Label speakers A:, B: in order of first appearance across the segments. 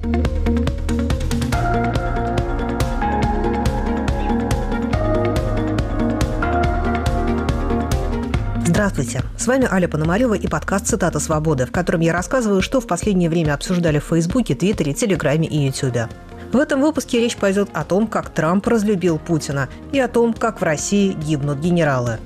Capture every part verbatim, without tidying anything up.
A: Здравствуйте, с вами Аля Пономарева и подкаст «Цитата свободы», в котором я рассказываю, что в последнее время обсуждали в Фейсбуке, Твиттере, Телеграме и Ютубе. В этом выпуске речь пойдет о том, как Трамп разлюбил Путина, и о том, как в России гибнут генералы.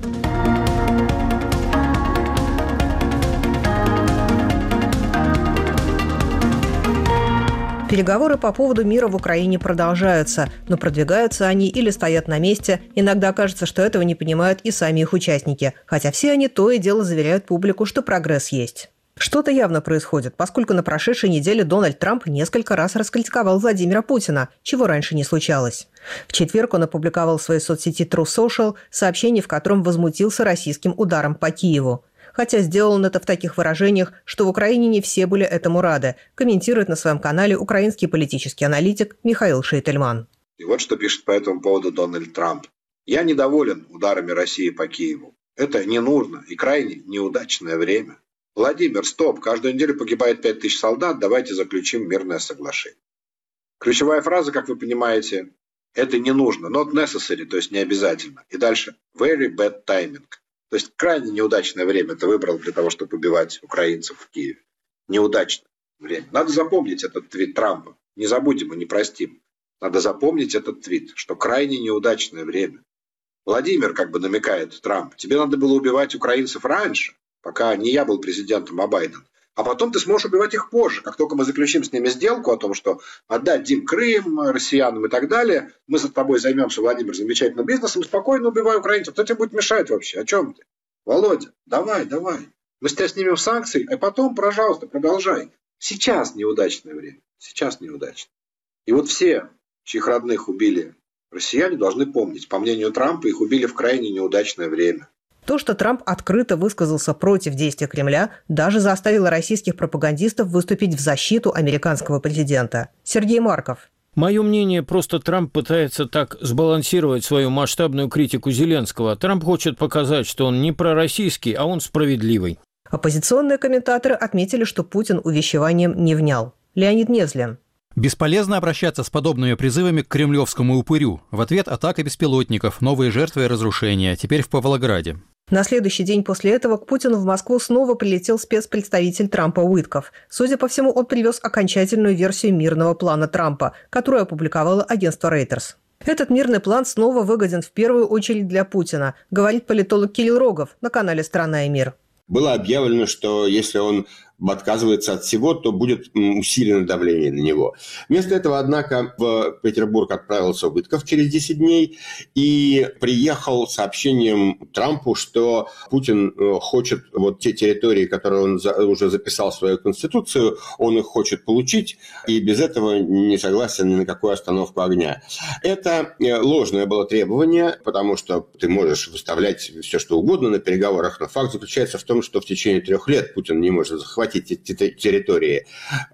A: Переговоры по поводу мира в Украине продолжаются, но продвигаются они или стоят на месте. Иногда кажется, что этого не понимают и сами их участники, хотя все они то и дело заверяют публику, что прогресс есть. Что-то явно происходит, поскольку на прошедшей неделе Дональд Трамп несколько раз раскритиковал Владимира Путина, чего раньше не случалось. В четверг он опубликовал в своей соцсети Truth Social сообщение, в котором возмутился российским ударом по Киеву. Хотя сделал он это в таких выражениях, что в Украине не все были этому рады, комментирует на своем канале украинский политический аналитик Михаил Шейтельман.
B: И вот что пишет по этому поводу Дональд Трамп. «Я недоволен ударами России по Киеву. Это не нужно и крайне неудачное время. Владимир, стоп, каждую неделю погибает пять тысяч солдат, давайте заключим мирное соглашение». Ключевая фраза, как вы понимаете, это не нужно, not necessary, то есть не обязательно. И дальше very bad timing. То есть крайне неудачное время ты выбрал для того, чтобы убивать украинцев в Киеве. Неудачное время. Надо запомнить этот твит Трампа. Не забудем и не простим. Надо запомнить этот твит, что крайне неудачное время. Владимир, как бы намекает Трамп, тебе надо было убивать украинцев раньше, пока не я был президентом, а Байден. А потом ты сможешь убивать их позже. Как только мы заключим с ними сделку о том, что отдадим Крым россиянам и так далее, мы за тобой займемся, Владимир, замечательным бизнесом, спокойно убивай украинцев. Кто тебе будет мешать вообще? О чем ты? Володя, давай, давай. Мы с тебя снимем санкции, а потом, пожалуйста, продолжай. Сейчас неудачное время. Сейчас неудачно. И вот все, чьих родных убили россияне, должны помнить, по мнению Трампа, их убили в крайне неудачное время.
A: То, что Трамп открыто высказался против действий Кремля, даже заставило российских пропагандистов выступить в защиту американского президента. Сергей Марков.
C: Мое мнение, просто Трамп пытается так сбалансировать свою масштабную критику Зеленского. Трамп хочет показать, что он не пророссийский, а он справедливый.
A: Оппозиционные комментаторы отметили, что Путин увещеванием не внял. Леонид Невзлин.
D: Бесполезно обращаться с подобными призывами к кремлевскому упырю. В ответ атака беспилотников, новые жертвы и разрушения, теперь в Павлограде.
A: На следующий день после этого к Путину в Москву снова прилетел спецпредставитель Трампа Уитков. Судя по всему, он привез окончательную версию мирного плана Трампа, которую опубликовало агентство Reuters. Этот мирный план снова выгоден в первую очередь для Путина, говорит политолог Кирилл Рогов на канале «Страна и мир».
E: Было объявлено, что если он отказывается от всего, то будет усилено давление на него. Вместо этого, однако, в Петербург отправился Уитков через десять дней и приехал с сообщением Трампу, что Путин хочет вот те территории, которые он уже записал в свою конституцию, он их хочет получить, и без этого не согласен ни на какую остановку огня. Это ложное было требование, потому что ты можешь выставлять все, что угодно на переговорах, но факт заключается в том, что в течение трех лет Путин не может захватить эти территории.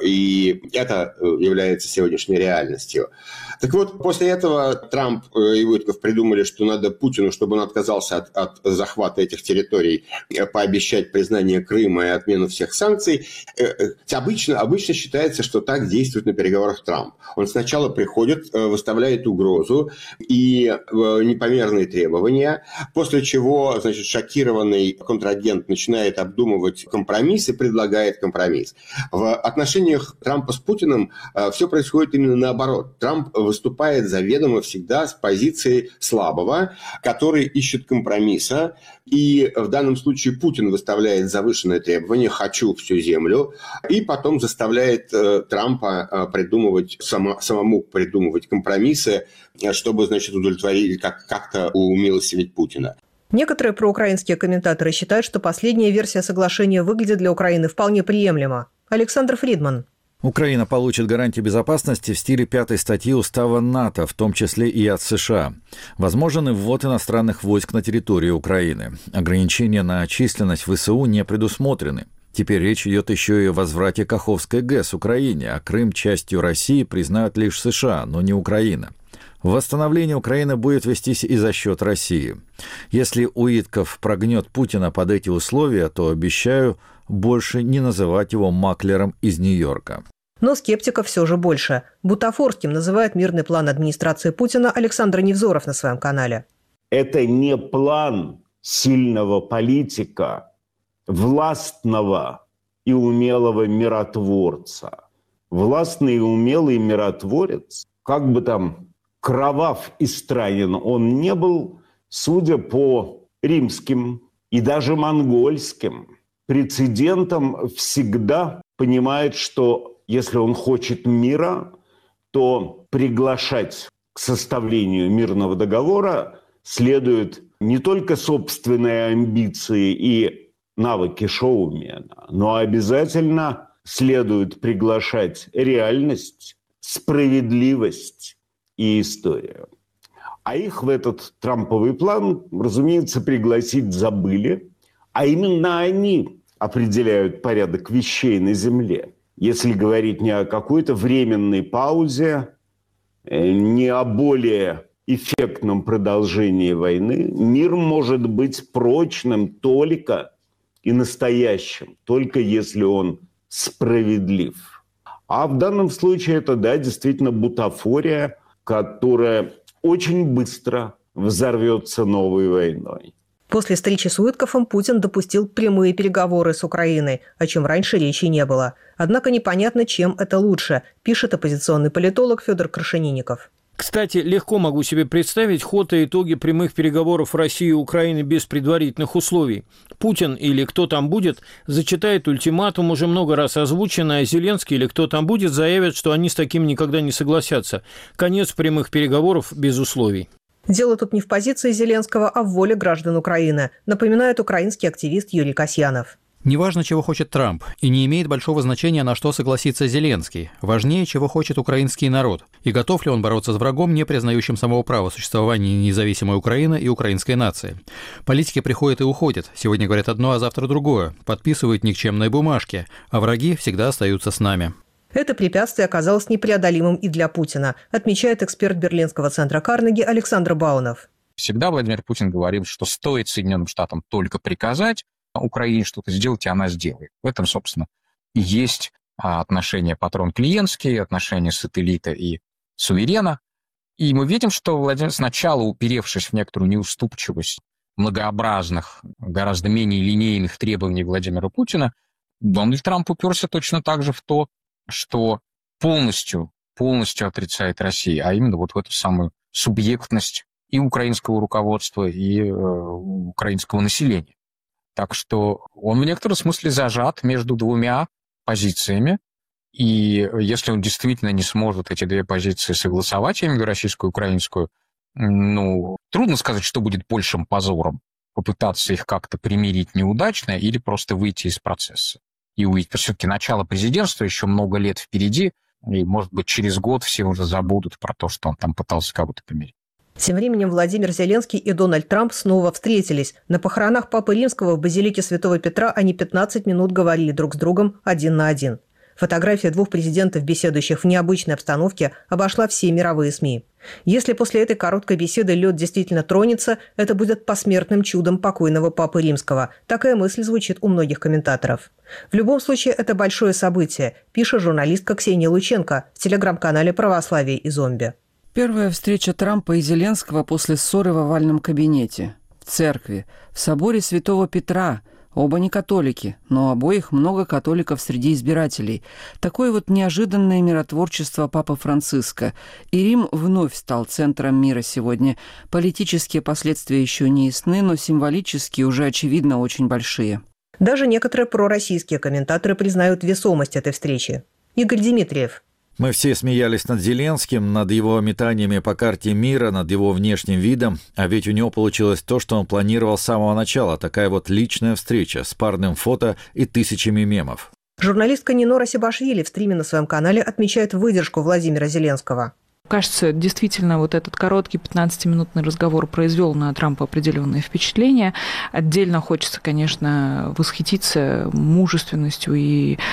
E: И это является сегодняшней реальностью. Так вот, после этого Трамп и Уитков придумали, что надо Путину, чтобы он отказался от, от захвата этих территорий, пообещать признание Крыма и отмену всех санкций. Обычно, обычно считается, что так действует на переговорах Трамп. Он сначала приходит, выставляет угрозу и непомерные требования, после чего, значит, шокированный контрагент начинает обдумывать компромисс и предлагает компромисс. В отношениях Трампа с Путиным э, все происходит именно наоборот. Трамп выступает заведомо всегда с позиции слабого, который ищет компромисса. И в данном случае Путин выставляет завышенное требование «хочу всю землю», и потом заставляет э, Трампа э, придумывать, само, самому придумывать компромиссы, чтобы, значит, удовлетворить, как, как-то умилостивить Путина.
A: Некоторые проукраинские комментаторы считают, что последняя версия соглашения выглядит для Украины вполне приемлемо. Александр Фридман.
F: Украина получит гарантии безопасности в стиле пятой статьи Устава НАТО, в том числе и от США. Возможен и ввод иностранных войск на территорию Украины. Ограничения на численность ВСУ не предусмотрены. Теперь речь идет еще и о возврате Каховской ГЭС Украине, а Крым частью России признают лишь США, но не Украина. Восстановление Украины будет вестись и за счет России. Если Уитков прогнет Путина под эти условия, то обещаю больше не называть его маклером из Нью-Йорка.
A: Но скептиков все же больше. Бутафорским называет мирный план администрации Путина Александр Невзоров на своем канале.
G: Это не план сильного политика, властного и умелого миротворца. Властный и умелый миротворец, как бы там кровав и странен он не был, судя по римским и даже монгольским прецедентам, всегда понимает, что если он хочет мира, то приглашать к составлению мирного договора следует не только собственные амбиции и навыки шоумена, но обязательно следует приглашать реальность, справедливость и историю. А их в этот трамповый план, разумеется, пригласить забыли, а именно они определяют порядок вещей на Земле. Если говорить не о какой-то временной паузе, не о более эффектном продолжении войны, мир может быть прочным только и настоящим, только если он справедлив. А в данном случае это, да, действительно бутафория, которая очень быстро взорвется новой войной.
A: После встречи с Уиткофом Путин допустил прямые переговоры с Украиной, о чем раньше речи не было. Однако непонятно, чем это лучше, пишет оппозиционный политолог Федор Крашенинников.
C: Кстати, легко могу себе представить ход и итоги прямых переговоров России и Украины без предварительных условий. Путин или кто там будет зачитает ультиматум, уже много раз озвученный, а Зеленский или кто там будет заявят, что они с таким никогда не согласятся. Конец прямых переговоров без условий.
A: Дело тут не в позиции Зеленского, а в воле граждан Украины, напоминает украинский активист Юрий Касьянов.
D: Неважно, чего хочет Трамп, и не имеет большого значения, на что согласится Зеленский. Важнее, чего хочет украинский народ, и готов ли он бороться с врагом, не признающим самого права существования независимой Украины и украинской нации. Политики приходят и уходят, сегодня говорят одно, а завтра другое, подписывают никчемные бумажки, а враги всегда остаются с нами.
A: Это препятствие оказалось непреодолимым и для Путина, отмечает эксперт Берлинского центра Карнеги Александр Баунов.
H: Всегда Владимир Путин говорил, что стоит Соединенным Штатам только приказать Украине что-то сделать, и она сделает. В этом, собственно, и есть отношения патрон-клиентские, отношения сателлита и суверена. И мы видим, что Владимир, сначала уперевшись в некоторую неуступчивость многообразных, гораздо менее линейных требований Владимира Путина, Дональд Трамп уперся точно так же в то, что полностью, полностью отрицает Россию, а именно вот в эту самую субъектность и украинского руководства, и э, украинского населения. Так что он в некотором смысле зажат между двумя позициями, и если он действительно не сможет эти две позиции согласовать, я имею в виду российскую и украинскую, ну, трудно сказать, что будет большим позором, попытаться их как-то примирить неудачно или просто выйти из процесса и увидеть. Все-таки начало президентства еще много лет впереди, и, может быть, через год все уже забудут про то, что он там пытался кого-то помирить.
A: Тем временем Владимир Зеленский и Дональд Трамп снова встретились. На похоронах Папы Римского в базилике Святого Петра они пятнадцать минут говорили друг с другом один на один. Фотография двух президентов, беседующих в необычной обстановке, обошла все мировые СМИ. Если после этой короткой беседы лед действительно тронется, это будет посмертным чудом покойного Папы Римского. Такая мысль звучит у многих комментаторов. В любом случае, это большое событие, пишет журналистка Ксения Лученко в телеграм-канале «Православие и зомби».
I: Первая встреча Трампа и Зеленского после ссоры в овальном кабинете, в церкви, в соборе Святого Петра. Оба не католики, но у обоих много католиков среди избирателей. Такое вот неожиданное миротворчество Папы Франциска. И Рим вновь стал центром мира сегодня. Политические последствия еще не ясны, но символические уже, очевидно, очень большие.
A: Даже некоторые пророссийские комментаторы признают весомость этой встречи. Игорь Дмитриев.
F: Мы все смеялись над Зеленским, над его метаниями по карте мира, над его внешним видом, а ведь у него получилось то, что он планировал с самого начала, такая вот личная встреча с парным фото и тысячами мемов.
A: Журналистка Нино Расибашвили в стриме на своем канале отмечает выдержку Владимира Зеленского.
J: Кажется, действительно, вот этот короткий пятнадцатиминутный разговор произвел на Трампа определенное впечатление. Отдельно хочется, конечно, восхититься мужественностью и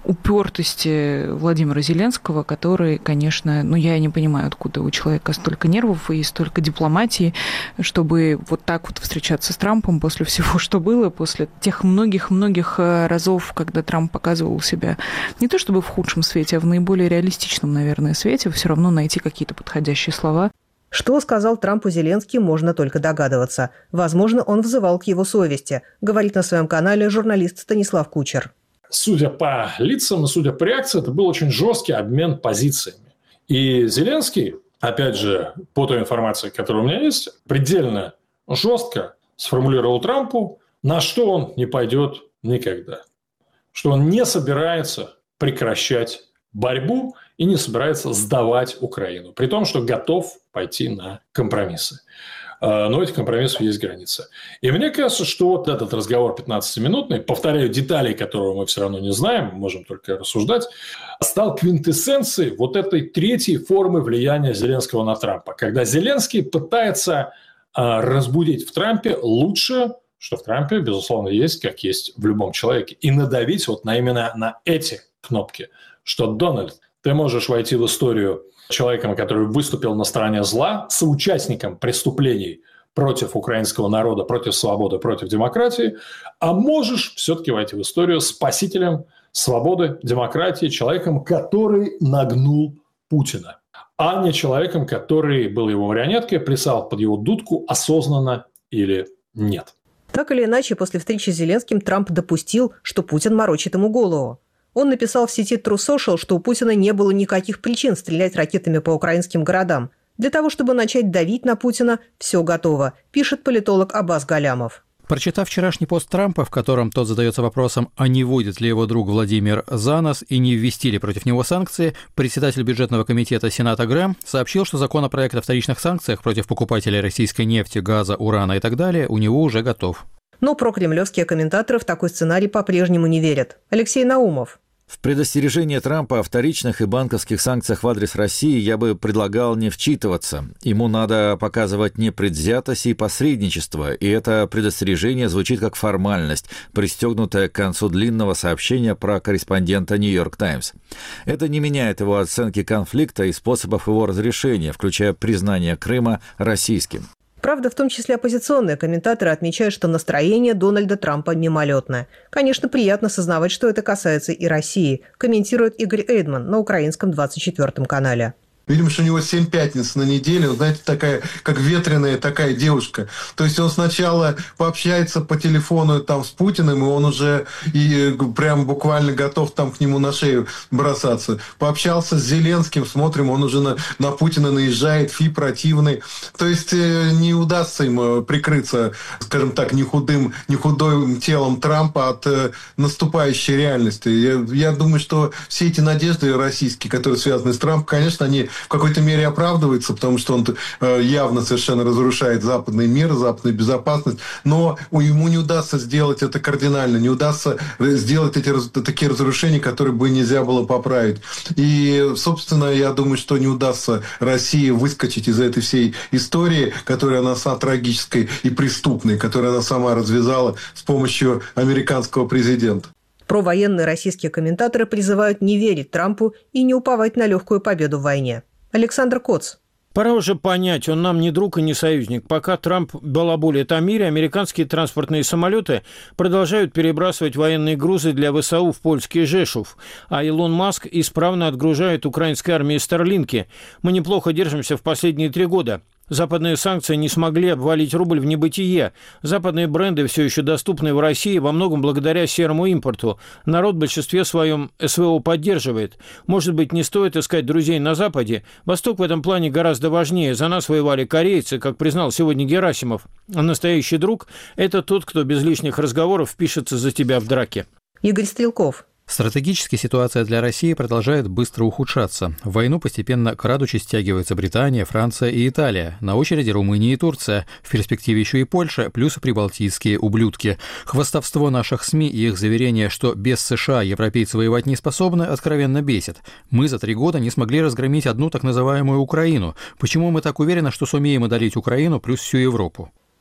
J: упертости Владимира Зеленского, который, конечно, ну я не понимаю, откуда у человека столько нервов и столько дипломатии, чтобы вот так вот встречаться с Трампом после всего, что было, после тех многих-многих разов, когда Трамп показывал себя не то чтобы в худшем свете, а в наиболее реалистичном, наверное, свете, все равно найти какие-то подходящие слова.
A: Что сказал Трампу Зеленский, можно только догадываться. Возможно, он взывал к его совести, говорит на своем канале журналист Станислав Кучер.
K: Судя по лицам и судя по реакции, это был очень жесткий обмен позициями. И Зеленский, опять же, по той информации, которая у меня есть, предельно жестко сформулировал Трампу, на что он не пойдет никогда. Что он не собирается прекращать борьбу и не собирается сдавать Украину. При том, что готов пойти на компромиссы. Но у этих компромиссов есть границы. И мне кажется, что вот этот разговор пятнадцатиминутный, повторяю, деталей, которого мы все равно не знаем, можем только рассуждать, стал квинтэссенцией вот этой третьей формы влияния Зеленского на Трампа. Когда Зеленский пытается разбудить в Трампе лучшее, что в Трампе, безусловно, есть, как есть в любом человеке, и надавить вот на именно на эти кнопки, что, Дональд, ты можешь войти в историю человеком, который выступил на стороне зла, соучастником преступлений против украинского народа, против свободы, против демократии, а можешь все-таки войти в историю спасителем свободы, демократии, человеком, который нагнул Путина, а не человеком, который был его марионеткой, плясал под его дудку осознанно или нет.
A: Так или иначе, после встречи с Зеленским Трамп допустил, что Путин морочит ему голову. Он написал в сети True Social, что у Путина не было никаких причин стрелять ракетами по украинским городам. Для того, чтобы начать давить на Путина, все готово, пишет политолог Аббас Галямов.
D: Прочитав вчерашний пост Трампа, в котором тот задается вопросом, а не водит ли его друг Владимир за нос и не ввести ли против него санкции, председатель бюджетного комитета Сената Грэм сообщил, что законопроект о вторичных санкциях против покупателей российской нефти, газа, урана и так далее у него уже готов.
A: Но прокремлевские комментаторы в такой сценарий по-прежнему не верят. Алексей Наумов.
F: В предостережение Трампа о вторичных и банковских санкциях в адрес России я бы предлагал не вчитываться. Ему надо показывать непредвзятость и посредничество, и это предостережение звучит как формальность, пристегнутая к концу длинного сообщения про корреспондента «Нью-Йорк Таймс». Это не меняет его оценки конфликта и способов его разрешения, включая признание Крыма российским.
A: Правда, в том числе оппозиционные комментаторы отмечают, что настроение Дональда Трампа мимолетное. Конечно, приятно сознавать, что это касается и России, комментирует Игорь Эйдман на украинском двадцать четвёртом канале.
L: Видимо, что у него семь пятниц на неделе, знаете, такая, как ветреная такая девушка. То есть он сначала пообщается по телефону там с Путиным, и он уже и прям буквально готов там к нему на шею бросаться. Пообщался с Зеленским, смотрим, он уже на, на Путина наезжает, фи противный. То есть не удастся ему прикрыться, скажем так, не худым, не худым телом Трампа от наступающей реальности. Я, я думаю, что все эти надежды российские, которые связаны с Трампом, конечно, они в какой-то мере оправдывается, потому что он явно совершенно разрушает западный мир, западную безопасность, но ему не удастся сделать это кардинально, не удастся сделать эти такие разрушения, которые бы нельзя было поправить. И, собственно, я думаю, что не удастся России выскочить из этой всей истории, которая она сама трагической и преступной, которую она сама развязала с помощью американского президента.
A: Провоенные российские комментаторы призывают не верить Трампу и не уповать на легкую победу в войне. Александр Коц.
C: Пора уже понять, он нам не друг и не союзник. Пока Трамп балаболит о мире, американские транспортные самолеты продолжают перебрасывать военные грузы для ВСУ в польский Жешув, а Илон Маск исправно отгружает украинской армии старлинки. Мы неплохо держимся в последние три года. Западные санкции не смогли обвалить рубль в небытие. Западные бренды все еще доступны в России во многом благодаря серому импорту. Народ в большинстве своем СВО поддерживает. Может быть, не стоит искать друзей на Западе? Восток в этом плане гораздо важнее. За нас воевали корейцы, как признал сегодня Герасимов. А настоящий друг – это тот, кто без лишних разговоров впишется за тебя в драке.
A: Игорь Стрелков.
D: Стратегически ситуация для России продолжает быстро ухудшаться. В войну постепенно, крадучись, стягиваются Британия, Франция и Италия. На очереди Румыния и Турция. В перспективе еще и Польша, плюс прибалтийские ублюдки. Хвастовство наших СМИ и их заверение, что без США европейцы воевать не способны, откровенно бесит. Мы за три года не смогли разгромить одну так называемую Украину. Почему мы так уверены, что сумеем одолеть Украину плюс всю Европу?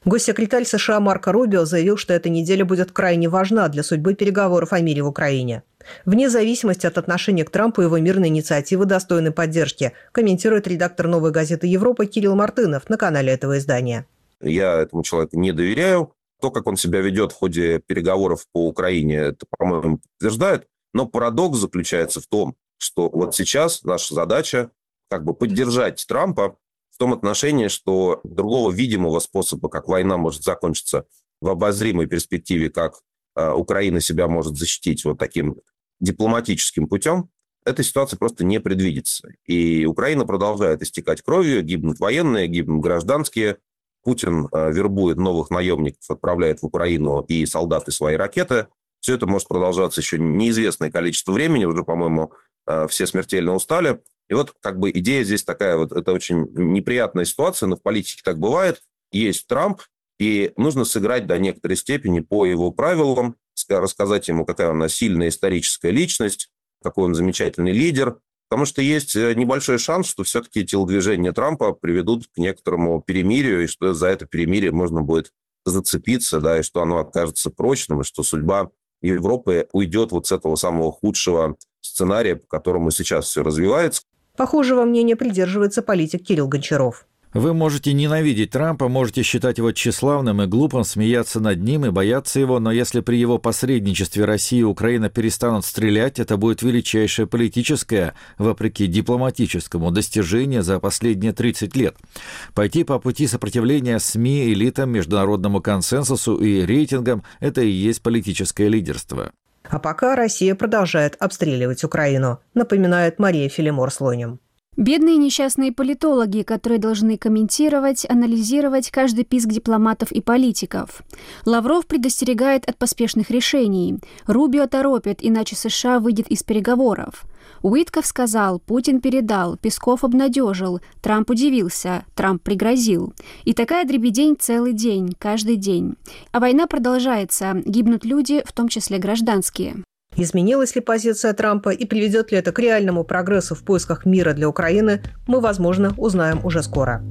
A: Госсекретарь США Марко Рубио заявил, что эта неделя будет крайне важна для судьбы переговоров о мире в Украине. Вне зависимости от отношения к Трампу, его мирные инициативы достойны поддержки, комментирует редактор «Новой газеты Европа» Кирилл Мартынов на канале этого издания.
M: Я этому человеку не доверяю. То, как он себя ведет в ходе переговоров по Украине, это, по-моему, подтверждает. Но парадокс заключается в том, что вот сейчас наша задача как бы поддержать Трампа в том отношении, что другого видимого способа, как война может закончиться в обозримой перспективе, как э, Украина себя может защитить вот таким дипломатическим путем, эта ситуация просто не предвидится. И Украина продолжает истекать кровью, гибнут военные, гибнут гражданские. Путин э, вербует новых наемников, отправляет в Украину и солдаты свои ракеты. Все это может продолжаться еще неизвестное количество времени. Уже, по-моему, э, все смертельно устали. И вот как бы идея здесь такая, вот это очень неприятная ситуация, но в политике так бывает. Есть Трамп, и нужно сыграть до некоторой степени по его правилам, рассказать ему, какая у нас сильная историческая личность, какой он замечательный лидер. Потому что есть небольшой шанс, что все-таки телодвижения Трампа приведут к некоторому перемирию, и что за это перемирие можно будет зацепиться, да, и что оно окажется прочным, и что судьба Европы уйдет вот с этого самого худшего сценария, по которому сейчас все развивается.
A: Похожего мнения придерживается политик Кирилл Гончаров.
F: Вы можете ненавидеть Трампа, можете считать его тщеславным и глупым, смеяться над ним и бояться его, но если при его посредничестве Россия и Украина перестанут стрелять, это будет величайшее политическое, вопреки дипломатическому, достижение за последние тридцать лет. Пойти по пути сопротивления СМИ, элитам, международному консенсусу и рейтингам – это и есть политическое лидерство.
A: А пока Россия продолжает обстреливать Украину, напоминает Мария Филимор-Слоним.
N: Бедные несчастные политологи, которые должны комментировать, анализировать каждый писк дипломатов и политиков. Лавров предостерегает от поспешных решений. Рубио торопит, иначе США выйдет из переговоров. Уитков сказал, Путин передал, Песков обнадежил, Трамп удивился, Трамп пригрозил. И такая дребедень целый день, каждый день. А война продолжается, гибнут люди, в том числе гражданские.
A: Изменилась ли позиция Трампа и приведет ли это к реальному прогрессу в поисках мира для Украины, мы, возможно, узнаем уже скоро.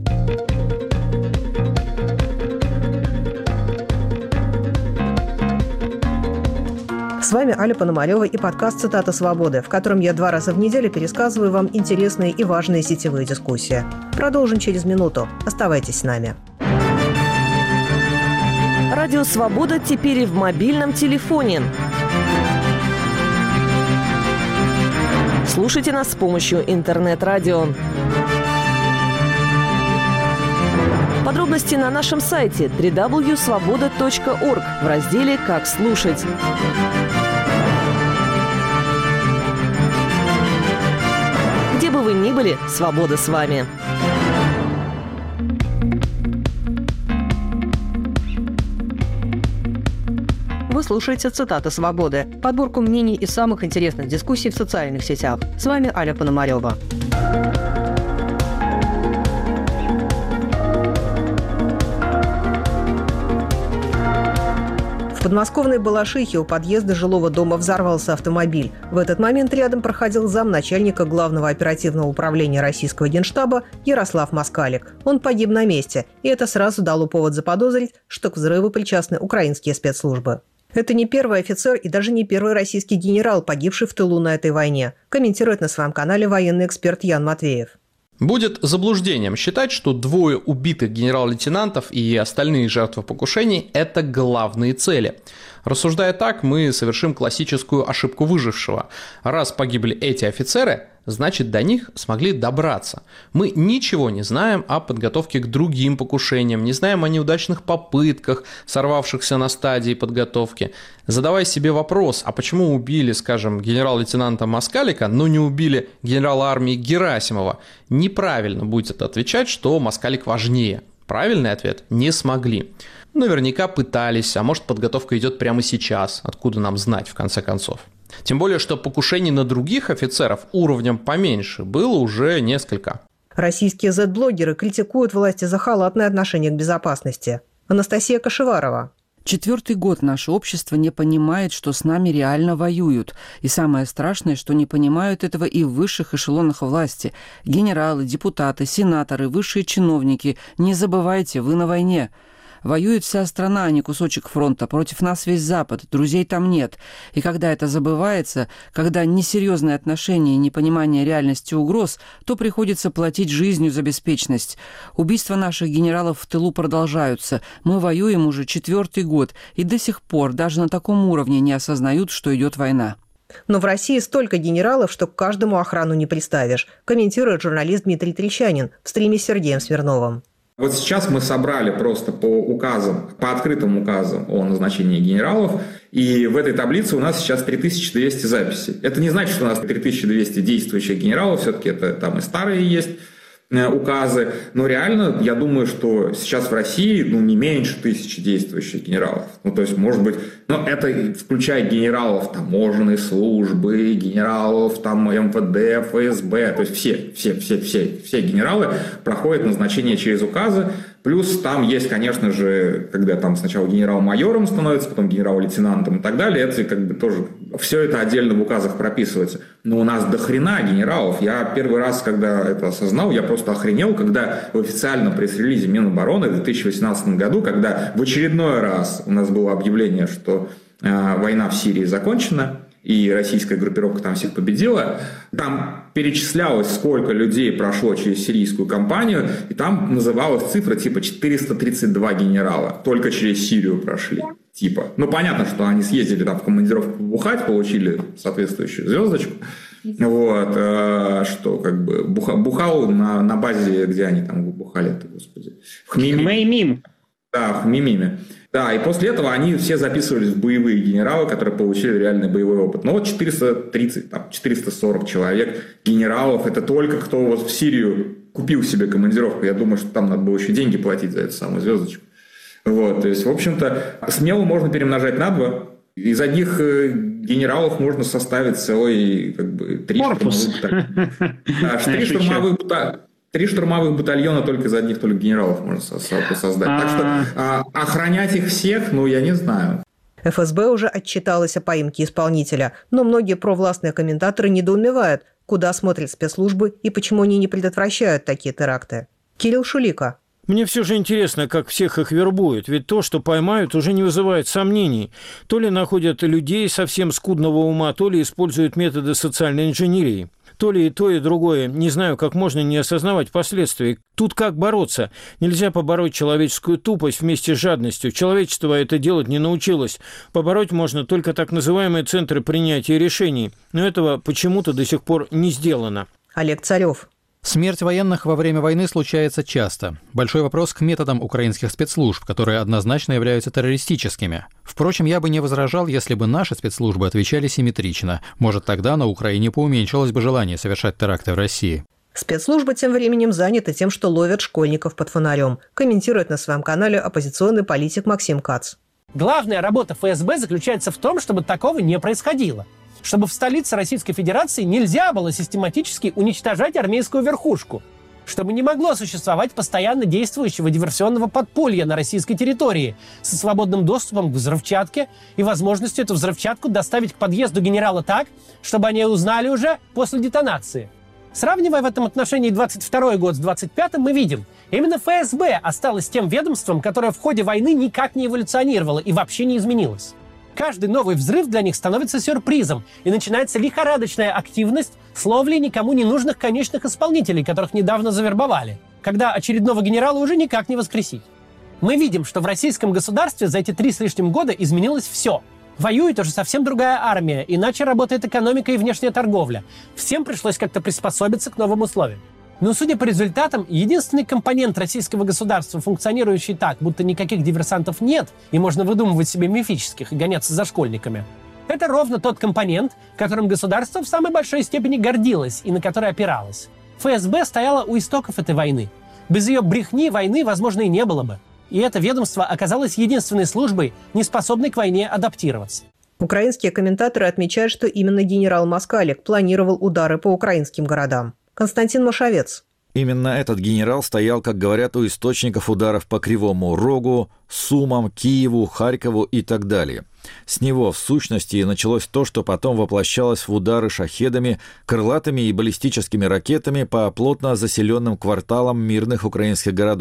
A: С вами Аля Пономарева и подкаст «Цитата свободы», в котором я два раза в неделю пересказываю вам интересные и важные сетевые дискуссии. Продолжим через минуту. Оставайтесь с нами.
O: Радио «Свобода» теперь и в мобильном телефоне. Слушайте нас с помощью интернет-радио. Подробности на нашем сайте дабл ю дабл ю дабл ю точка свобода точка орг в разделе «Как слушать». Где бы вы ни были, свобода с вами. Вы слушаете «Цитаты свободы» – подборку мнений из самых интересных дискуссий в социальных сетях. С вами Аля Пономарева.
A: В подмосковной Балашихе у подъезда жилого дома взорвался автомобиль. В этот момент рядом проходил замначальника Главного оперативного управления российского Генштаба Ярослав Москалик. Он погиб на месте, и это сразу дало повод заподозрить, что к взрыву причастны украинские спецслужбы. Это не первый офицер и даже не первый российский генерал, погибший в тылу на этой войне, комментирует на своем канале военный эксперт Ян Матвеев.
P: Будет заблуждением считать, что двое убитых генерал-лейтенантов и остальные жертвы покушений – это главные цели. Рассуждая так, мы совершим классическую ошибку выжившего. Раз погибли эти офицеры, значит, до них смогли добраться. Мы ничего не знаем о подготовке к другим покушениям, не знаем о неудачных попытках, сорвавшихся на стадии подготовки. Задавай себе вопрос, а почему убили, скажем, генерал-лейтенанта Москалика, но не убили генерала армии Герасимова? Неправильно будет отвечать, что Москалик важнее. Правильный ответ – не смогли. Наверняка пытались, а может, подготовка идет прямо сейчас, откуда нам знать, в конце концов. Тем более, что покушений на других офицеров уровнем поменьше было уже несколько.
A: Российские зет-блогеры критикуют власти за халатное отношение к безопасности. Анастасия Кашеварова.
I: Четвертый год наше общество не понимает, что с нами реально воюют. И самое страшное, что не понимают этого и в высших эшелонах власти. Генералы, депутаты, сенаторы, высшие чиновники. Не забывайте, вы на войне. Воюет вся страна, а не кусочек фронта. Против нас весь Запад. Друзей там нет. И когда это забывается, когда несерьезное отношение и непонимание реальности угроз, то приходится платить жизнью за беспечность. Убийства наших генералов в тылу продолжаются. Мы воюем уже четвертый год, и до сих пор даже на таком уровне не осознают, что идет война.
A: Но в России столько генералов, что к каждому охрану не приставишь, комментирует журналист Дмитрий Трещанин в стриме с Сергеем Смирновым.
Q: Вот сейчас мы собрали просто по указам, по открытым указам о назначении генералов, и в этой таблице у нас сейчас три тысячи двести записей. Это не значит, что у нас три тысячи двести действующих генералов, все-таки это там и старые есть указы, но реально я думаю, что сейчас в России ну, не меньше тысячи действующих генералов. Ну, то есть, может быть, ну, это включая генералов таможенной службы, генералов там эм вэ дэ, эф эс бэ, то есть все, все, все, все, все генералы проходят назначение через указы. Плюс там есть, конечно же, когда там сначала генерал-майором становится, потом генерал-лейтенантом и так далее, это как бы тоже все это отдельно в указах прописывается. Но у нас до хрена генералов. Я первый раз, когда это осознал, я просто охренел, когда в официальном пресс-релизе Минобороны в две тысячи восемнадцатом году, когда в очередной раз у нас было объявление, что э, война в Сирии закончена, и российская группировка там всех победила, там перечислялось, сколько людей прошло через сирийскую кампанию, и там называлась цифра типа четыреста тридцать два генерала, только через Сирию прошли. Типа. Ну, понятно, что они съездили там в командировку побухать, получили соответствующую звездочку, вот, э, что как бы буха, бухал на, на базе, где они там бухали-то, господи, в Хмимиме. Да, в Хмимиме. Да, и после этого они все записывались в боевые генералы, которые получили реальный боевой опыт. Ну вот четыреста тридцать, там, четыреста сорок человек генералов, это только кто вот в Сирию купил себе командировку. Я думаю, что там надо было еще деньги платить за эту самую звездочку. Вот, то есть, в общем-то, смело можно перемножать на два. Из одних генералов можно составить целый, как бы, три штурмовых батальона. Три штурмовых батальона только из одних только генералов можно создать. Так что а, охранять их всех, ну, я не знаю.
A: эф эс бэ уже отчиталась о поимке исполнителя, но многие провластные комментаторы недоумевают, куда смотрят спецслужбы и почему они не предотвращают такие теракты. Кирилл Шулика.
C: Мне все же интересно, как всех их вербуют, ведь то, что поймают, уже не вызывает сомнений. То ли находят людей совсем скудного ума, то ли используют методы социальной инженерии. То ли и то, и другое. Не знаю, как можно не осознавать последствий. Тут как бороться? Нельзя побороть человеческую тупость вместе с жадностью. Человечество это делать не научилось. Побороть можно только так называемые центры принятия решений. Но этого почему-то до сих пор не сделано.
A: Олег Царев.
D: Смерть военных во время войны случается часто. Большой вопрос к методам украинских спецслужб, которые однозначно являются террористическими. Впрочем, я бы не возражал, если бы наши спецслужбы отвечали симметрично. Может, тогда на Украине поуменьшилось бы желание совершать теракты в России.
A: Спецслужбы тем временем заняты тем, что ловят школьников под фонарем, комментирует на своем канале оппозиционный политик Максим Кац.
R: Главная работа эф эс бэ заключается в том, чтобы такого не происходило. Чтобы в столице Российской Федерации нельзя было систематически уничтожать армейскую верхушку. Чтобы не могло существовать постоянно действующего диверсионного подполья на российской территории со свободным доступом к взрывчатке и возможностью эту взрывчатку доставить к подъезду генерала так, чтобы они узнали уже после детонации. Сравнивая в этом отношении двадцать второй год с двадцать пятым, мы видим, именно эф эс бэ осталось тем ведомством, которое в ходе войны никак не эволюционировало и вообще не изменилось. Каждый новый взрыв для них становится сюрпризом, и начинается лихорадочная активность с ловлей никому не нужных конечных исполнителей, которых недавно завербовали, когда очередного генерала уже никак не воскресить. Мы видим, что в российском государстве за эти три с лишним года изменилось все. Воюет уже совсем другая армия, иначе работает экономика и внешняя торговля. Всем пришлось как-то приспособиться к новым условиям. Но, судя по результатам, единственный компонент российского государства, функционирующий так, будто никаких диверсантов нет, и можно выдумывать себе мифических и гоняться за школьниками, это ровно тот компонент, которым государство в самой большой степени гордилось и на который опиралось. эф эс бэ стояла у истоков этой войны. Без ее брехни войны, возможно, и не было бы. И это ведомство оказалось единственной службой, не способной к войне адаптироваться.
A: Украинские комментаторы отмечают, что именно генерал Москалик планировал удары по украинским городам. Константин Машовец.
F: Именно этот генерал стоял, как говорят, у источников ударов по Кривому Рогу, Сумам, Киеву, Харькову и так далее. С него, в сущности, и началось то, что потом воплощалось в удары шахедами, крылатыми и баллистическими ракетами по плотно заселенным кварталам мирных украинских городов.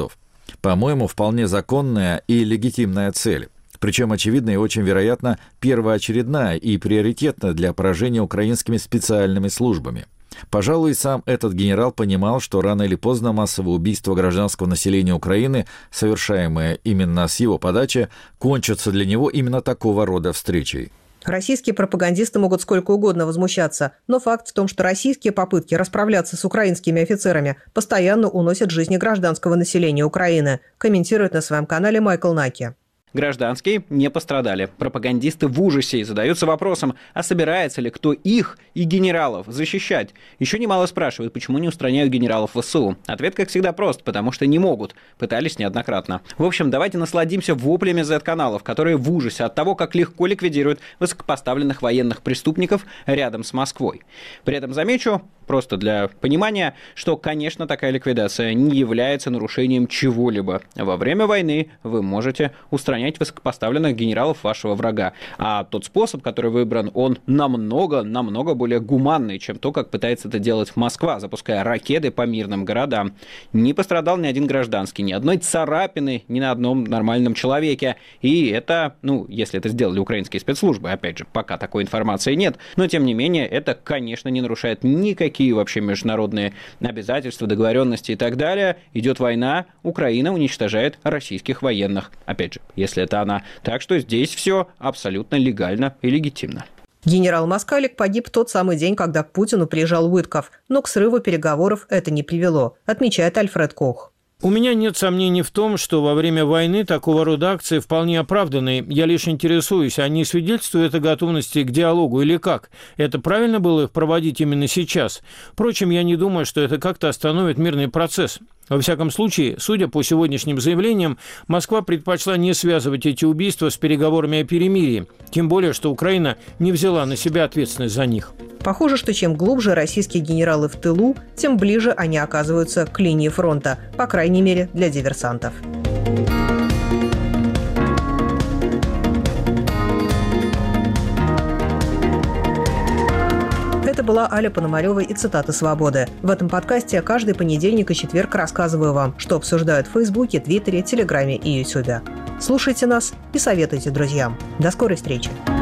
F: По-моему, вполне законная и легитимная цель. Причем, очевидно и очень вероятно, первоочередная и приоритетная для поражения украинскими специальными службами. Пожалуй, сам этот генерал понимал, что рано или поздно массовое убийство гражданского населения Украины, совершаемое именно с его подачи, кончится для него именно такого рода встречей.
A: Российские пропагандисты могут сколько угодно возмущаться, но факт в том, что российские попытки расправляться с украинскими офицерами постоянно уносят жизни гражданского населения Украины, комментирует на своем канале Майкл Наки.
S: Гражданские не пострадали. Пропагандисты в ужасе и задаются вопросом, а собирается ли кто их и генералов защищать? Еще немало спрашивают, почему не устраняют генералов ВСУ. Ответ, как всегда, прост, потому что не могут. Пытались неоднократно. В общем, давайте насладимся воплями зет-каналов, которые в ужасе от того, как легко ликвидируют высокопоставленных военных преступников рядом с Москвой. При этом замечу, просто для понимания, что, конечно, такая ликвидация не является нарушением чего-либо. Во время войны вы можете устранять высокопоставленных генералов вашего врага. А тот способ, который выбран, он намного, намного более гуманный, чем то, как пытается это делать Москва, запуская ракеты по мирным городам. Не пострадал ни один гражданский, ни одной царапины ни на одном нормальном человеке. И это, ну, если это сделали украинские спецслужбы, опять же, пока такой информации нет, но, тем не менее, это, конечно, не нарушает никакие вообще международные обязательства, договоренности и так далее. Идет война, Украина уничтожает российских военных. Опять же, если если это она. Так что здесь все абсолютно легально и легитимно.
A: Генерал Москалик погиб в тот самый день, когда к Путину приезжал Уитков, но к срыву переговоров это не привело, отмечает Альфред Кох.
C: У меня нет сомнений в том, что во время войны такого рода акции вполне оправданы. Я лишь интересуюсь, они свидетельствуют о готовности к диалогу или как? Это правильно было их проводить именно сейчас? Впрочем, я не думаю, что это как-то остановит мирный процесс. Во всяком случае, судя по сегодняшним заявлениям, Москва предпочла не связывать эти убийства с переговорами о перемирии, тем более, что Украина не взяла на себя ответственность за них.
A: Похоже, что чем глубже российские генералы в тылу, тем ближе они оказываются к линии фронта, по крайней мере, для диверсантов. Это была Аля Пономарева и цитаты «Свободы». В этом подкасте я каждый понедельник и четверг рассказываю вам, что обсуждают в Фейсбуке, Твиттере, Телеграме и Ютубе. Слушайте нас и советуйте друзьям. До скорой встречи!